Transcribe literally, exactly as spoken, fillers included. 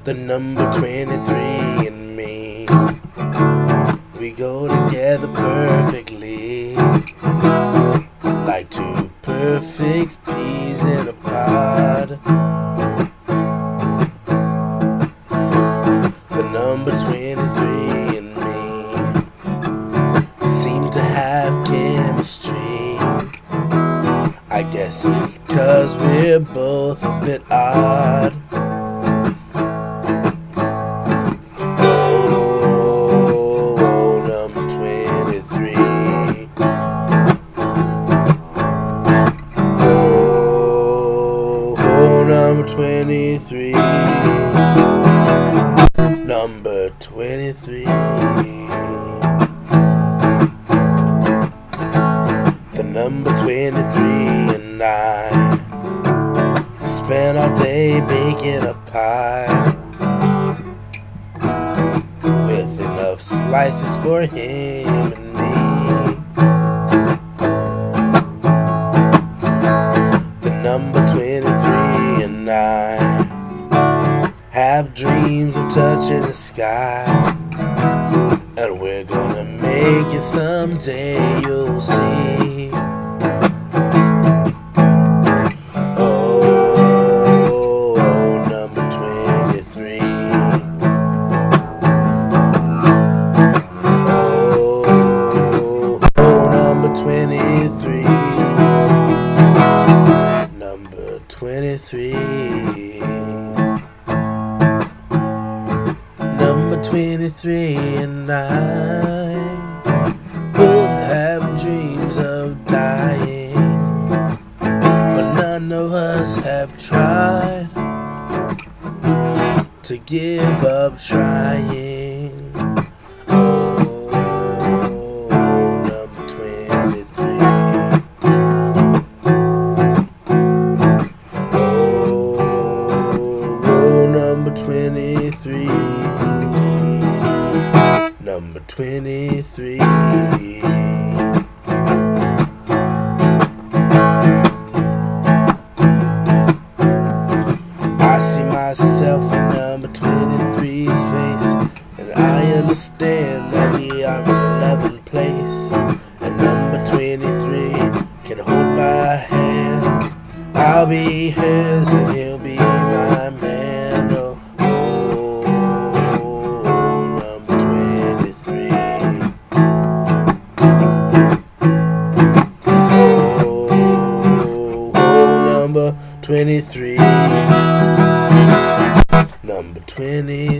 The number twenty-three and me, we go together perfectly, like two perfect peas in a pod. The number twenty-three and me seem to have chemistry. I guess it's 'cause we're both a bit odd. Number twenty-three, number twenty-three. The number twenty-three and I spent our day baking a pie with enough slices for him and me. The number twenty-three and I have dreams of touching the sky, and we're gonna make it someday, you'll see. Oh, oh, number twenty-three. Oh, oh, number twenty-three. Number twenty-three. Number twenty-three and I both have dreams of dying, but none of us have tried to give up trying. Oh, number twenty-three. Number twenty-three, number twenty-three. I see myself in number twenty-three's face, and I understand that we are in eleventh place, and number twenty-three can hold my hand. I'll be his and he'll be my man. Oh, oh, number twenty-three. Oh, oh, number twenty-three. Number twenty-three.